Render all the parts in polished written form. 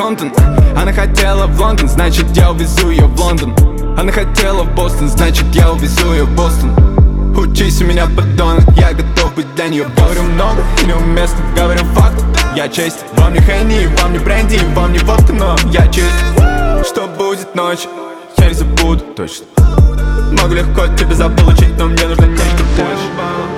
Лондон. Она хотела в Лондон, значит я увезу ее в Лондон. Она хотела в Бостон, значит я увезу ее в Бостон. Учись у меня, подонок, я готов быть для нее. Говорю много и неуместно, говорю факт. Я честь, вам не Хенни, вам не бренди, вам не водка, но я чист. Что будет ночью, я не забуду точно. Могу легко тебе заполучить, но мне нужно нечто больше.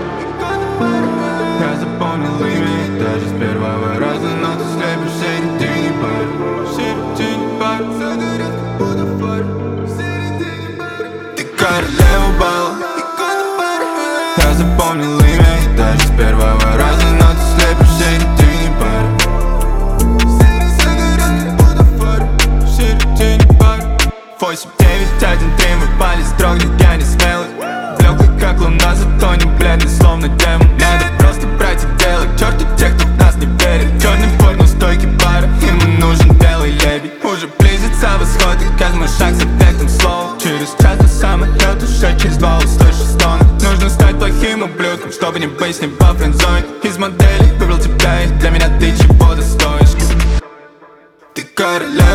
Я запомнил имя, даже с первого раза, но ты слепишь в середине пары. В середине пары, загорят, как будто фары. В середине пары. Ты королева бала. Я запомнил имя, даже с первого раза, но ты слепишь в середине пары. Загорят, как будто фары. В середине пары. 8, 9, 1, 3, мы пали строгли, я не смелый. Блеклый как луна, зато не бледный, словно демон. Надо просто брать и делать, черту тех, кто в нас не верит. Черный форт, но стойкий бара, ему нужен белый лебедь. Уже близится восход, и каждый мой шаг с эффектом слова. Через час до самолета, уже через 2 услышу стоны. Нужно стать плохим ублюдком, чтобы не быть с ним по френдзоне. Из моделей выбрал тебя, и для меня ты чего-то стоишь. Ты короля.